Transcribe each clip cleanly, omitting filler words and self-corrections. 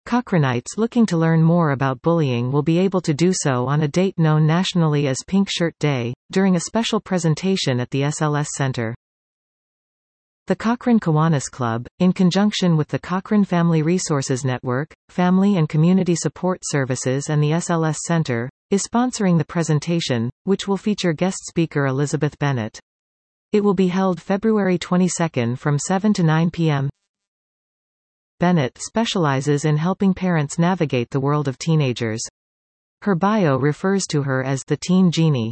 Cochranites looking to learn more about bullying will be able to do so on a date known nationally as Pink Shirt Day, during a special presentation at the SLS Center. The Cochrane Kiwanis Club, in conjunction with the Cochrane Family Resources Network, Family and Community Support Services and the SLS Center, is sponsoring the presentation, which will feature guest speaker Elizabeth Bennett. It will be held February 22 from 7 to 9 p.m. Bennett specializes in helping parents navigate the world of teenagers. Her bio refers to her as the Teen Genie.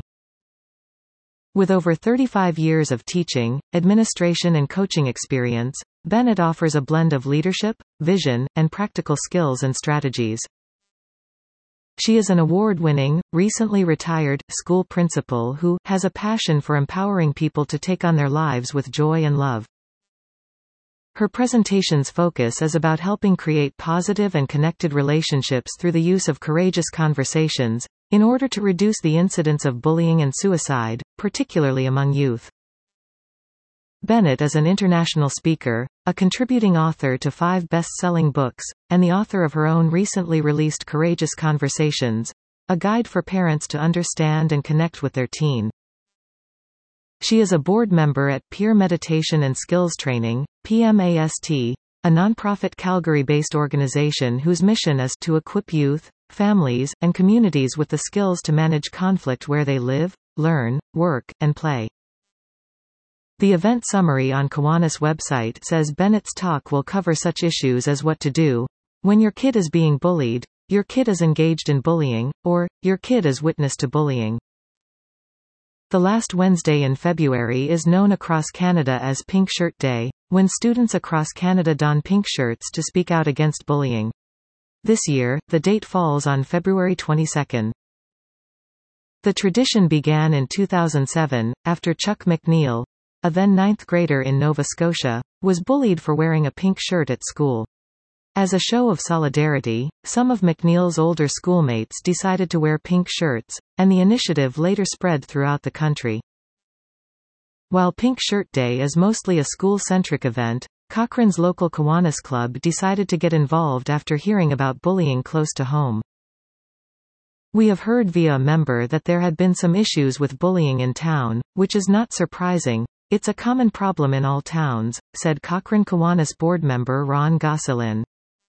With over 35 years of teaching, administration and coaching experience, Bennett offers a blend of leadership, vision, and practical skills and strategies. She is an award-winning, recently retired, school principal who has a passion for empowering people to take on their lives with joy and love. Her presentation's focus is about helping create positive and connected relationships through the use of courageous conversations, in order to reduce the incidence of bullying and suicide, particularly among youth. Bennett is an international speaker, a contributing author to 5 best-selling books, and the author of her own recently released Courageous Conversations, a guide for parents to understand and connect with their teen. She is a board member at Peer Meditation and Skills Training, PMAST, a nonprofit Calgary-based organization whose mission is to equip youth, families, and communities with the skills to manage conflict where they live, learn, work, and play. The event summary on Kiwanis website says Bennett's talk will cover such issues as what to do when your kid is being bullied, your kid is engaged in bullying, or your kid is witness to bullying. The last Wednesday in February is known across Canada as Pink Shirt Day, when students across Canada don pink shirts to speak out against bullying. This year, the date falls on February 22. The tradition began in 2007, after Chuck McNeil, a then 9th grader in Nova Scotia, was bullied for wearing a pink shirt at school. As a show of solidarity, some of McNeil's older schoolmates decided to wear pink shirts, and the initiative later spread throughout the country. While Pink Shirt Day is mostly a school-centric event, Cochrane's local Kiwanis Club decided to get involved after hearing about bullying close to home. "We have heard via a member that there had been some issues with bullying in town, which is not surprising. It's a common problem in all towns," said Cochrane Kiwanis board member Ron Gosselin.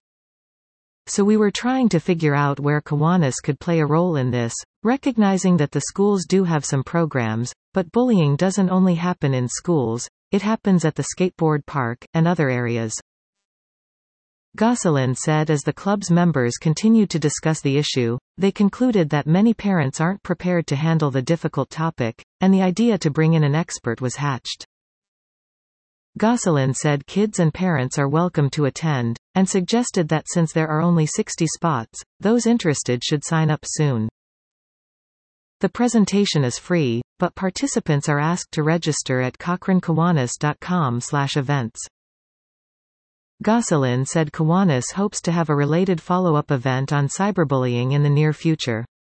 "So we were trying to figure out where Kiwanis could play a role in this, recognizing that the schools do have some programs, but bullying doesn't only happen in schools, it happens at the skateboard park, and other areas." Gosselin said as the club's members continued to discuss the issue, they concluded that many parents aren't prepared to handle the difficult topic, and the idea to bring in an expert was hatched. Gosselin said kids and parents are welcome to attend, and suggested that since there are only 60 spots, those interested should sign up soon. The presentation is free, but participants are asked to register at cochranekiwanis.com/events. Gosselin said Kiwanis hopes to have a related follow-up event on cyberbullying in the near future.